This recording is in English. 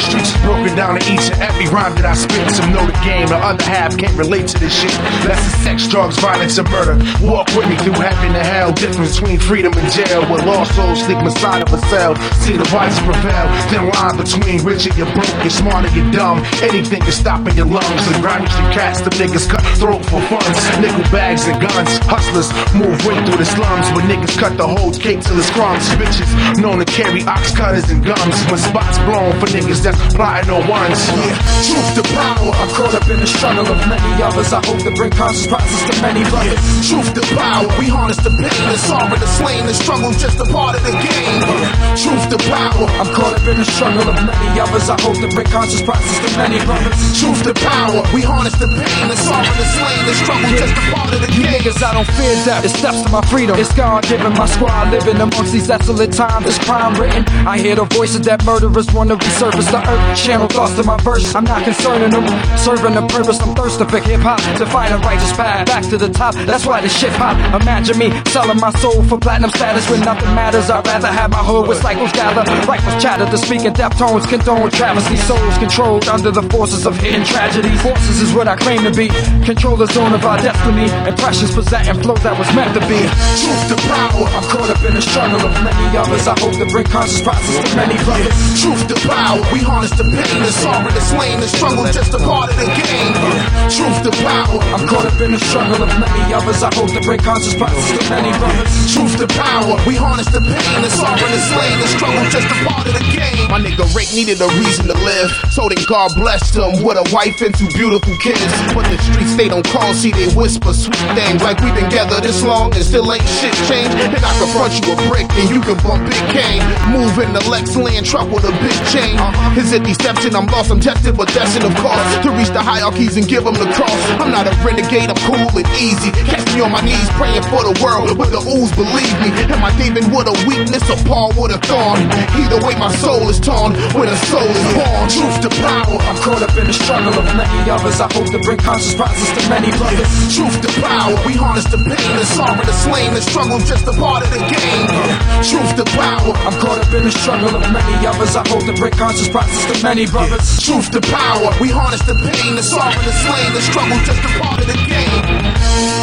streets is broken down to each and every rhyme that I spit. Some know the game, the other half can't relate to this shit. That's the sex, drugs, violence, and murder. Walk with me through heaven and hell. Difference between freedom and jail. Where lost souls sleep inside of a cell. See the vice prevail. Thin line between rich and you're broke. You're smart and you're dumb. Anything can stop in your lungs. And grimy street cats, the niggas cut throat for funds. Nickel bags and guns. Hustlers move way through the slums. Where niggas cut the whole cake till it's crumbs. Bitches known to carry ox cutters and gums. When spots blown for niggas that's plotting on ones. Yeah. Truth to power. I'm caught up in the struggle of many others. I hope to bring conscious prizes to many brothers. Yeah. Truth to power. We harness the pain, the sorrow, the slain, the struggle's just a part of the game. Yeah. Truth to power. I'm caught up in the struggle of many others. I hope to bring conscious prizes to many brothers. Truth to power. We harness the pain, the sorrow, the slain, the struggle's just a part of the game. Niggas, I don't fear death. It steps to my freedom. It's God given my squad living amongst these desolate times. This crime written. I hear the voices that murderers want to resurface the earth. Channel thoughts to my verse. I'm not concerning them. Serving a purpose. I'm thirsting for hip hop to find a righteous path back to the top. That's why this shit pop. Imagine me selling my soul for platinum status when nothing matters. I'd rather have my hood with cycles gather. Rifles chatter to speak in depth tones. Condone travesty. Souls controlled under the forces of hidden tragedies. Forces is what I claim to be. Control the zone of our destiny. Impressions presenting flow that was meant to be. Truth to power. I'm caught up in the struggle of many others. I hope to bring conscious prizes to many brothers. Truth to power. We harness the pain, the sorrow, the slain, the struggle, just a part of the game. Truth to power. I'm caught up in the struggle of many others. I hope to bring conscious prizes to many brothers. Truth to power. We harness the pain, the sorrow, the slain, the struggle, just a part of the game. My nigga Rick needed a reason to live, so then God blessed him with a wife and two beautiful kids. But the streets they don't call, see they whisper sweet things like we've been together this long and still ain't shit changed. And I can front you a brick and you can bump Big Kane. Move in the Lex land truck with a big chain. Is it deception? I'm lost, I'm tested, but destined of course to reach the hierarchies and give them the cross. I'm not a renegade, I'm cool and easy. Catch me on my knees praying for the world, but the ooze believe me. Am I David with a weakness or Paul with a thorn? Either way my soul is torn when a soul is born. Truth to power. I'm caught up in the struggle of many others. I hope to bring conscious prizes to many brothers. Truth to power. We harness the pain, the sorrow, the slain, the struggle, just a part of the game. Truth to power. I'm caught up in the struggle of many others. I hope to bring conscious prizes to many brothers. Truth to power. We harness the pain, the sorrow, the slain, the struggle, just a part of the game.